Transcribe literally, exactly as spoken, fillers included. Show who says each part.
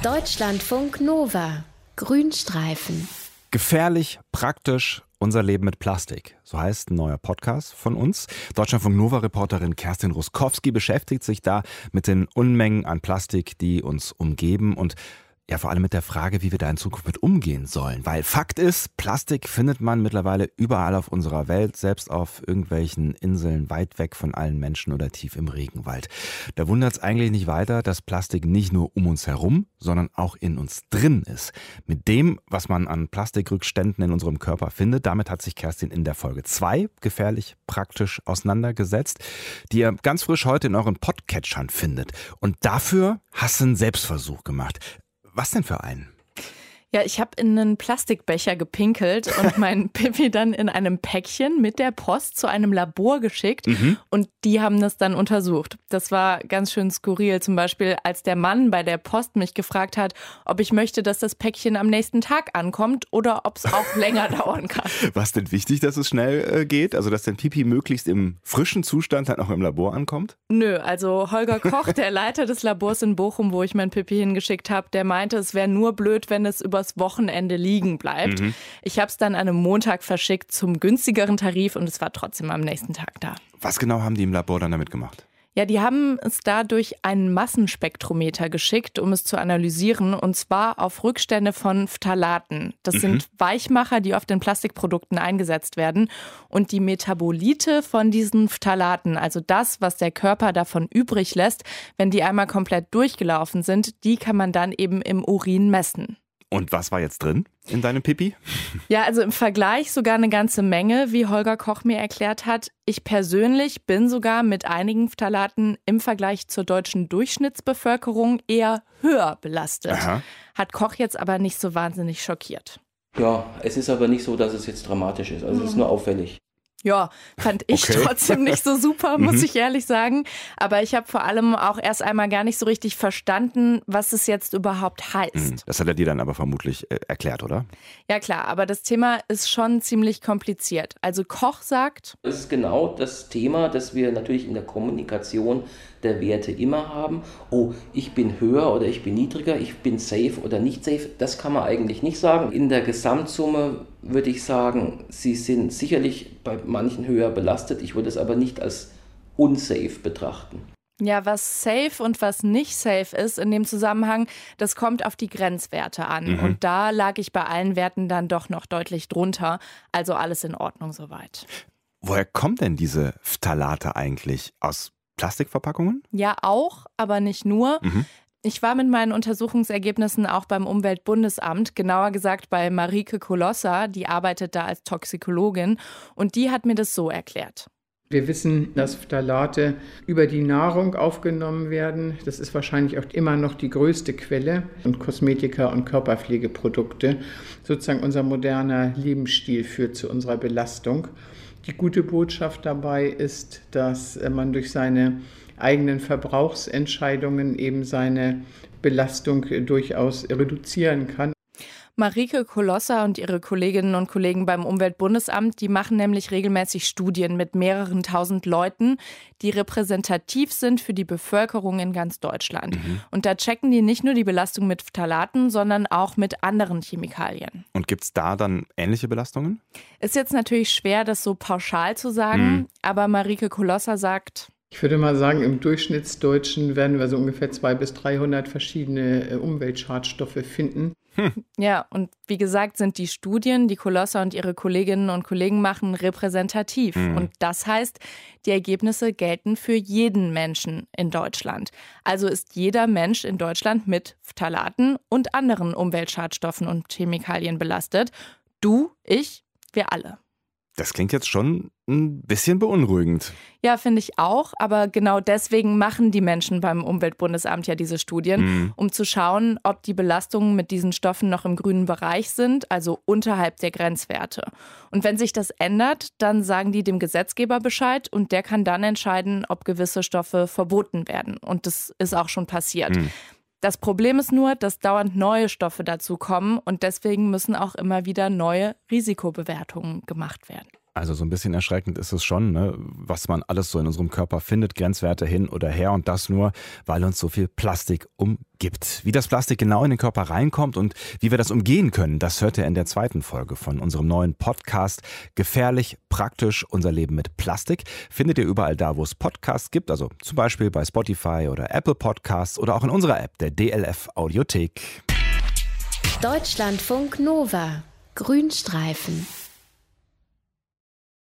Speaker 1: Deutschlandfunk Nova. Grünstreifen.
Speaker 2: Gefährlich, praktisch, unser Leben mit Plastik. So heißt ein neuer Podcast von uns. Deutschlandfunk Nova-Reporterin Kerstin Ruskowski beschäftigt sich da mit den Unmengen an Plastik, die uns umgeben und ja, vor allem mit der Frage, wie wir da in Zukunft mit umgehen sollen. Weil Fakt ist, Plastik findet man mittlerweile überall auf unserer Welt, selbst auf irgendwelchen Inseln weit weg von allen Menschen oder tief im Regenwald. Da wundert es eigentlich nicht weiter, dass Plastik nicht nur um uns herum, sondern auch in uns drin ist. Mit dem, was man an Plastikrückständen in unserem Körper findet, damit hat sich Kerstin in der Folge zwei gefährlich praktisch auseinandergesetzt, die ihr ganz frisch heute in euren Podcatchern findet. Und dafür hast du einen Selbstversuch gemacht. Was denn für einen?
Speaker 3: Ja, ich habe in einen Plastikbecher gepinkelt und mein Pipi dann in einem Päckchen mit der Post zu einem Labor geschickt mhm. und die haben das dann untersucht. Das war ganz schön skurril. Zum Beispiel, als der Mann bei der Post mich gefragt hat, ob ich möchte, dass das Päckchen am nächsten Tag ankommt oder ob es auch länger dauern kann.
Speaker 2: War es denn wichtig, dass es schnell äh, geht? Also, dass dein Pipi möglichst im frischen Zustand dann auch im Labor ankommt?
Speaker 3: Nö, also Holger Koch, der Leiter des Labors in Bochum, wo ich mein Pipi hingeschickt habe, der meinte, es wäre nur blöd, wenn es über Wochenende liegen bleibt. Mhm. Ich habe es dann an einem Montag verschickt zum günstigeren Tarif und es war trotzdem am nächsten Tag da.
Speaker 2: Was genau haben die im Labor dann damit gemacht?
Speaker 3: Ja, die haben es dadurch einen Massenspektrometer geschickt, um es zu analysieren, und zwar auf Rückstände von Phthalaten. Das mhm. sind Weichmacher, die oft in Plastikprodukten eingesetzt werden. Und die Metabolite von diesen Phthalaten, also das, was der Körper davon übrig lässt, wenn die einmal komplett durchgelaufen sind, die kann man dann eben im Urin messen.
Speaker 2: Und was war jetzt drin in deinem Pipi?
Speaker 3: Ja, also im Vergleich sogar eine ganze Menge, wie Holger Koch mir erklärt hat. Ich persönlich bin sogar mit einigen Phthalaten im Vergleich zur deutschen Durchschnittsbevölkerung eher höher belastet. Aha. Hat Koch jetzt aber nicht so wahnsinnig schockiert.
Speaker 4: Ja, es ist aber nicht so, dass es jetzt dramatisch ist. Also es ist nur auffällig.
Speaker 3: Ja, fand ich okay. trotzdem nicht so super, muss ich ehrlich sagen. Aber ich habe vor allem auch erst einmal gar nicht so richtig verstanden, was es jetzt überhaupt heißt.
Speaker 2: Das hat er dir dann aber vermutlich äh, erklärt, oder?
Speaker 3: Ja klar, aber das Thema ist schon ziemlich kompliziert. Also Koch sagt...
Speaker 4: Das ist genau das Thema, das wir natürlich in der Kommunikation der Werte immer haben. Oh, ich bin höher oder ich bin niedriger, ich bin safe oder nicht safe. Das kann man eigentlich nicht sagen. In der Gesamtsumme würde ich sagen, sie sind sicherlich bei manchen höher belastet. Ich würde es aber nicht als unsafe betrachten.
Speaker 3: Ja, was safe und was nicht safe ist in dem Zusammenhang, das kommt auf die Grenzwerte an. Mhm. Und da lag ich bei allen Werten dann doch noch deutlich drunter. Also alles in Ordnung soweit.
Speaker 2: Woher kommen denn diese Phthalate eigentlich? Aus Plastikverpackungen?
Speaker 3: Ja, auch, aber nicht nur. Mhm. Ich war mit meinen Untersuchungsergebnissen auch beim Umweltbundesamt, genauer gesagt bei Marike Kolossa, die arbeitet da als Toxikologin und die hat mir das so erklärt.
Speaker 5: Wir wissen, dass Phthalate über die Nahrung aufgenommen werden. Das ist wahrscheinlich auch immer noch die größte Quelle. Und Kosmetika und Körperpflegeprodukte. Sozusagen unser moderner Lebensstil führt zu unserer Belastung. Die gute Botschaft dabei ist, dass man durch seine eigenen Verbrauchsentscheidungen eben seine Belastung durchaus reduzieren kann.
Speaker 3: Marike Kolossa und ihre Kolleginnen und Kollegen beim Umweltbundesamt, die machen nämlich regelmäßig Studien mit mehreren tausend Leuten, die repräsentativ sind für die Bevölkerung in ganz Deutschland. Mhm. Und da checken die nicht nur die Belastung mit Phthalaten, sondern auch mit anderen Chemikalien.
Speaker 2: Und gibt es da dann ähnliche Belastungen?
Speaker 3: Ist jetzt natürlich schwer, das so pauschal zu sagen, mhm. aber Marike Kolossa sagt...
Speaker 5: Ich würde mal sagen, im Durchschnittsdeutschen werden wir so ungefähr zweihundert bis dreihundert verschiedene Umweltschadstoffe finden.
Speaker 3: Hm. Ja, und wie gesagt sind die Studien, die Kolossa und ihre Kolleginnen und Kollegen machen, repräsentativ. Hm. Und das heißt, die Ergebnisse gelten für jeden Menschen in Deutschland. Also ist jeder Mensch in Deutschland mit Phthalaten und anderen Umweltschadstoffen und Chemikalien belastet. Du, ich, wir alle.
Speaker 2: Das klingt jetzt schon ein bisschen beunruhigend.
Speaker 3: Ja, finde ich auch. Aber genau deswegen machen die Menschen beim Umweltbundesamt ja diese Studien, mhm. um zu schauen, ob die Belastungen mit diesen Stoffen noch im grünen Bereich sind, also unterhalb der Grenzwerte. Und wenn sich das ändert, dann sagen die dem Gesetzgeber Bescheid und der kann dann entscheiden, ob gewisse Stoffe verboten werden. Und das ist auch schon passiert. Mhm. Das Problem ist nur, dass dauernd neue Stoffe dazu kommen und deswegen müssen auch immer wieder neue Risikobewertungen gemacht werden.
Speaker 2: Also so ein bisschen erschreckend ist es schon, ne? Was man alles so in unserem Körper findet, Grenzwerte hin oder her, und das nur, weil uns so viel Plastik umgibt. Wie das Plastik genau in den Körper reinkommt und wie wir das umgehen können, das hört ihr in der zweiten Folge von unserem neuen Podcast Gefährlich, praktisch, unser Leben mit Plastik. Findet ihr überall da, wo es Podcasts gibt, also zum Beispiel bei Spotify oder Apple Podcasts oder auch in unserer App, der D L F Audiothek.
Speaker 1: Deutschlandfunk Nova. Grünstreifen.